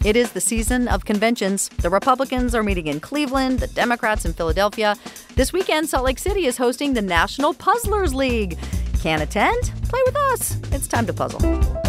It is the season of conventions. The Republicans are meeting in Cleveland, the Democrats in Philadelphia. This weekend, Salt Lake City is hosting the National Puzzlers League. Can't attend? Play with us. It's time to puzzle.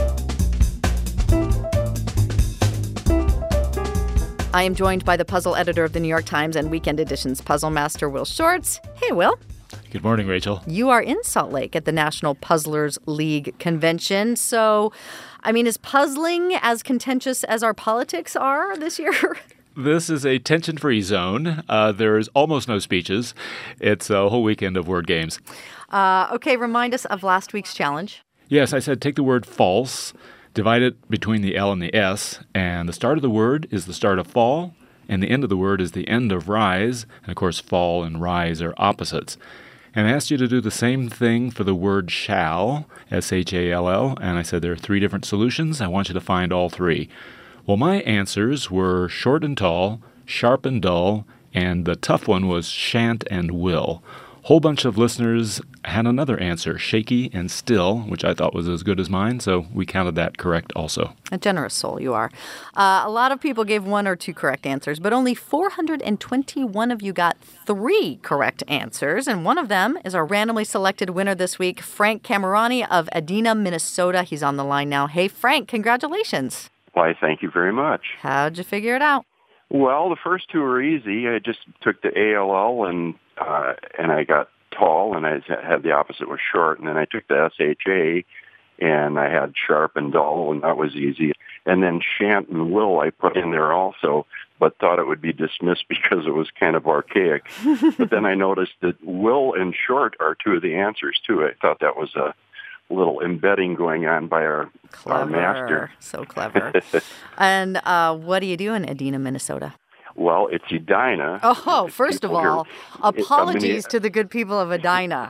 I am joined by the puzzle editor of the New York Times and Weekend Edition's puzzle master, Will Shortz. Hey, Will. Good morning, Rachel. You are in Salt Lake at the National Puzzlers League convention. So, is puzzling as contentious as our politics are this year? This is a tension-free zone. There's almost no speeches. It's a whole weekend of word games. Okay, remind us of last week's challenge. Yes, I said take the word false, divide it between the L and the S, and the start of the word is the start of fall, and the end of the word is the end of rise. And, of course, fall and rise are opposites. And I asked you to do the same thing for the word shall, S-H-A-L-L, and I said there are 3 different solutions. I want you to find all 3. Well, my answers were short and tall, sharp and dull, and the tough one was shan't and will. Whole bunch of listeners had another answer, shaky and still, which I thought was as good as mine, so we counted that correct also. A generous soul you are. A lot of people gave 1 or 2 correct answers, but only 421 of you got 3 correct answers, and one of them is our randomly selected winner this week, Frank Camerani of Edina, Minnesota. He's on the line now. Hey, Frank, congratulations. Why, thank you very much. How'd you figure it out? Well, the first 2 were easy. I just took the ALL and I got tall, and I had the opposite was short, and then I took the SHA, and I had sharp and dull, and that was easy. And then shan't and will I put in there also, but thought it would be dismissed because it was kind of archaic. But then I noticed that will and short are 2 of the answers, too. I thought that was a little embedding going on by our master. So clever. And what do you do in Edina, Minnesota? Well, it's Edina. Oh, first of all, apologies to the good people of Edina.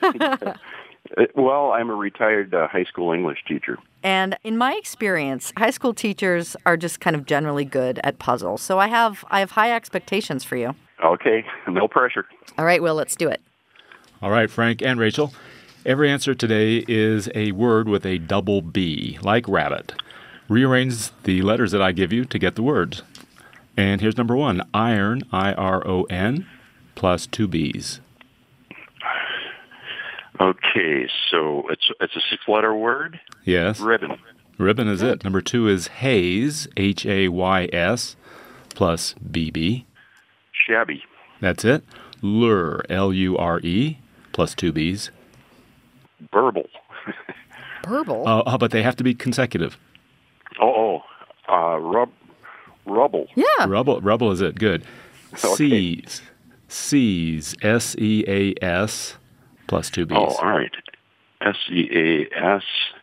Well, I'm a retired high school English teacher. And in my experience, high school teachers are just kind of generally good at puzzles. So I have high expectations for you. Okay, no pressure. All right, Will, let's do it. All right, Frank and Rachel. Every answer today is a word with a double B, like rabbit. Rearrange the letters that I give you to get the words. And here's number 1, iron, I-R-O-N, plus 2 B's. Okay, so it's a 6-letter word? Yes. Ribbon. Ribbon is it. Number 2 is haze, H-A-Y-S, plus B-B. Shabby. That's it. Lure, L-U-R-E, plus 2 B's. Burble. Burble? But they have to be consecutive. Rubble. Yeah. Rubble is it. Good. Okay. Seas, S-E-A-S, plus 2 B's. Oh, all right. S-E-A-S.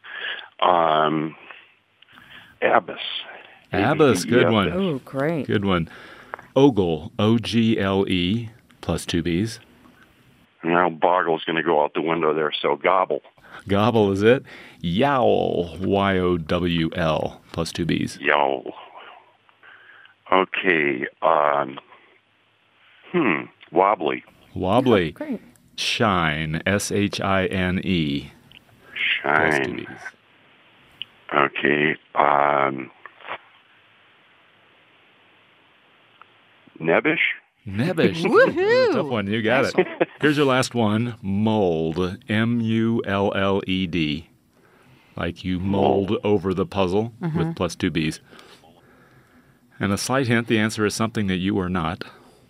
Abyss. Abyss, good one. Oh, great. Good one. Ogle, O-G-L-E, plus 2 B's. Now, boggle's going to go out the window there, so gobble. Gobble is it. Yowl, Y-O-W-L, plus 2 B's. Yowl. Okay. Wobbly. Wobbly. Oh, great. Shine, S-H-I-N-E, plus 2 Shine. B's. Okay. Nebbish. Nebbish. Woohoo! This is a tough one. You got it. Here's your last one. Mold. M-U-L-L-E-D. Like you mold over the puzzle with plus 2 B's. And a slight hint, the answer is something that you are not.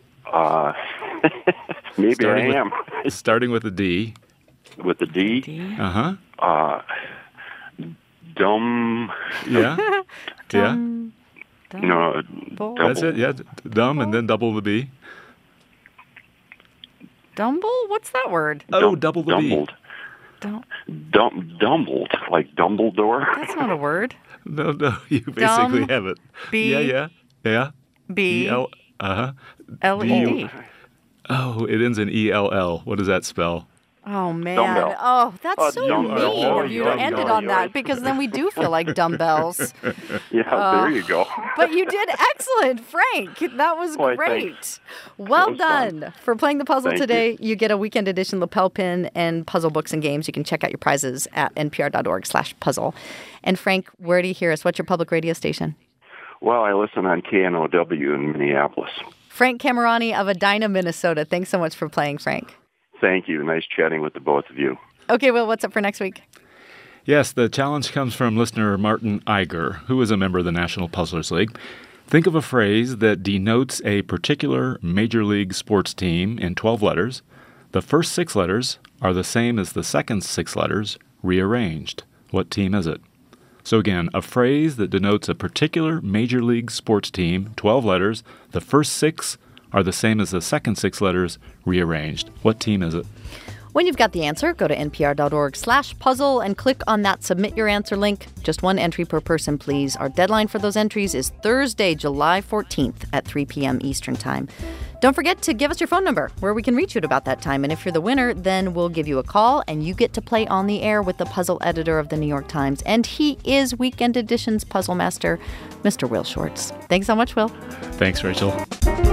Maybe I am. Starting with a D. With the D? Uh-huh. Dumb. Yeah? Yeah? No, Bull. double. That's it, yeah. Dumb and then double the B. Dumble? What's that word? Oh, double the B. Dumbled, like Dumbledore. That's not a word. No, you basically have it. B. Yeah. B. E-L. Uh-huh. L-E-D. Oh, it ends in E-L-L. What does that spell? Oh, man. Dumbbell. Oh, that's so dumbbell. mean of you to end it on that, because then we do feel like dumbbells. Yeah, there you go. But you did excellent, Frank. That was Boy, great. thanks. Well was done. fun. For playing the puzzle Thank today, you get a weekend edition lapel pin and puzzle books and games. You can check out your prizes at npr.org/puzzle. And Frank, where do you hear us? What's your public radio station? Well, I listen on KNOW in Minneapolis. Frank Camerani of Edina, Minnesota. Thanks so much for playing, Frank. Thank you. Nice chatting with the both of you. Okay, Will, what's up for next week? Yes, the challenge comes from listener Martin Iger, who is a member of the National Puzzlers League. Think of a phrase that denotes a particular Major League sports team in 12 letters. The first 6 letters are the same as the second 6 letters rearranged. What team is it? So again, a phrase that denotes a particular Major League sports team, 12 letters. The first 6 are the same as the second 6 letters rearranged. What team is it? When you've got the answer, go to npr.org/puzzle and click on that Submit Your Answer link. Just one entry per person, please. Our deadline for those entries is Thursday, July 14th at 3 p.m. Eastern Time. Don't forget to give us your phone number where we can reach you at about that time. And if you're the winner, then we'll give you a call and you get to play on the air with the puzzle editor of the New York Times. And he is Weekend Edition's puzzle master, Mr. Will Shortz. Thanks so much, Will. Thanks, Rachel.